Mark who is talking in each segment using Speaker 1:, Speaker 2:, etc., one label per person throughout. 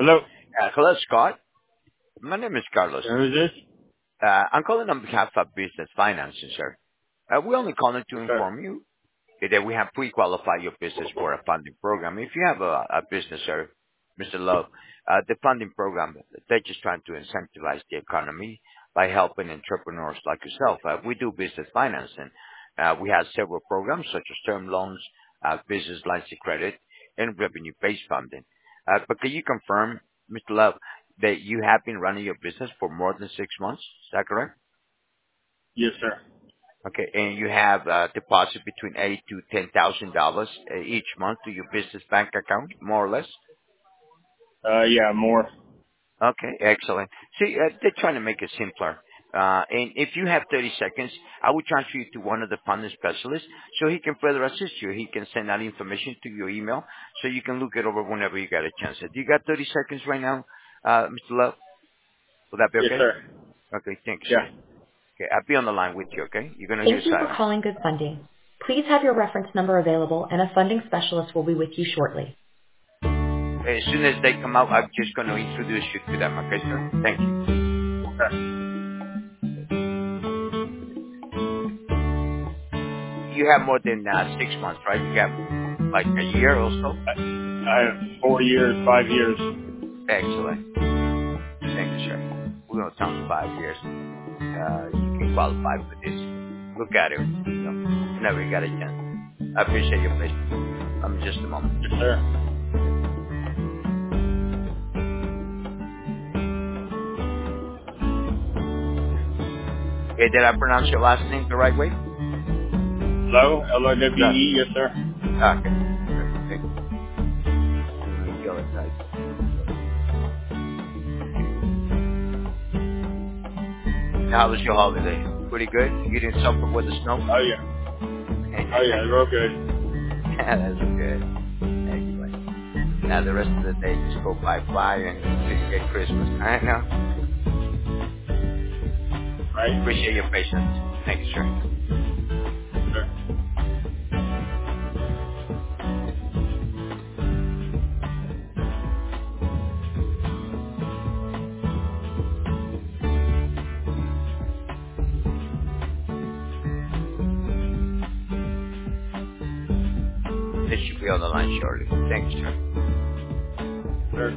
Speaker 1: Hello.
Speaker 2: Hello, Scott. My name is Carlos.
Speaker 1: Who's this?
Speaker 2: I'm calling on behalf of Business Financing, sir. We're only calling to
Speaker 1: Yes, sir.
Speaker 2: inform you that we have pre-qualified your business for a funding program. If you have a business, sir, Mr. Love, the funding program, they're just trying to incentivize the economy by helping entrepreneurs like yourself. We do business financing. We have several programs such as term loans, business lines of credit, and revenue-based funding. But can you confirm, Mr. Love, that you have been running your business for more than 6 months? Is that correct?
Speaker 1: Yes, sir.
Speaker 2: Okay, and you have deposit between eight to $10,000 each month to your business bank account, more or less.
Speaker 1: Yeah, more.
Speaker 2: Okay, excellent. See, they're trying to make it simpler. And if you have 30 seconds, I will transfer you to one of the funding specialists so he can further assist you. He can send that information to your email so you can look it over whenever you get a chance. Do you got 30 seconds right now, Mr. Love? Will that be
Speaker 1: Yes,
Speaker 2: okay?
Speaker 1: sir.
Speaker 2: Okay, thanks, sir.
Speaker 1: Yeah.
Speaker 2: Okay, I'll be on the line with you, okay? You're going to hear
Speaker 3: Thank you for
Speaker 2: silence.
Speaker 3: calling Good Funding. Please have your reference number available, and a funding specialist will be with you shortly.
Speaker 2: As soon as they come out, I'm just going to introduce you to them, okay, sir? Thank you.
Speaker 1: Okay.
Speaker 2: You have more than 6 months, right? You got like a year or so?
Speaker 1: I have 4 years, 5 years.
Speaker 2: Excellent. Thank you, sir. We're going to count 5 years. You can qualify for this. Look at it. You know, whenever you got a chance. I appreciate your patience. Just a moment.
Speaker 1: Yes, sir.
Speaker 2: Okay, did I pronounce your last name the right way?
Speaker 1: Hello?
Speaker 2: No.
Speaker 1: LOWE? Yes, sir.
Speaker 2: Okay. Good. Thank you. Go ahead. How was your holiday? Pretty good? You didn't suffer with the snow?
Speaker 1: Oh, yeah. Oh, yeah, real good.
Speaker 2: That's good. Excellent. Now the rest of the day just go by and until you get Christmas. I know.
Speaker 1: Right?
Speaker 2: Appreciate your patience. Thank you, sir.
Speaker 1: Yes, sir.
Speaker 2: They should be on the line shortly. Thank you, sir.
Speaker 1: Sir.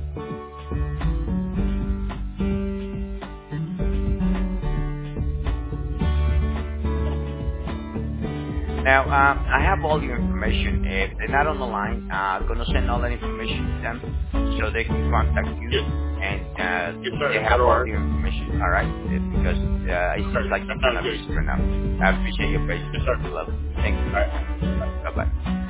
Speaker 2: Now, I have all your information. If they're not on the line, I'm going to send all that information to them so they can contact you.
Speaker 1: Yes,
Speaker 2: And
Speaker 1: yes, sir.
Speaker 2: they have
Speaker 1: That'll
Speaker 2: all
Speaker 1: work.
Speaker 2: the information, all right? Because it seems
Speaker 1: Okay.
Speaker 2: like
Speaker 1: That
Speaker 2: you're kind
Speaker 1: sounds
Speaker 2: of
Speaker 1: good.
Speaker 2: busy for now. I appreciate your patience,
Speaker 1: Yes, sir.
Speaker 2: Mr. Love. Thank you.
Speaker 1: All right.
Speaker 2: Bye-bye.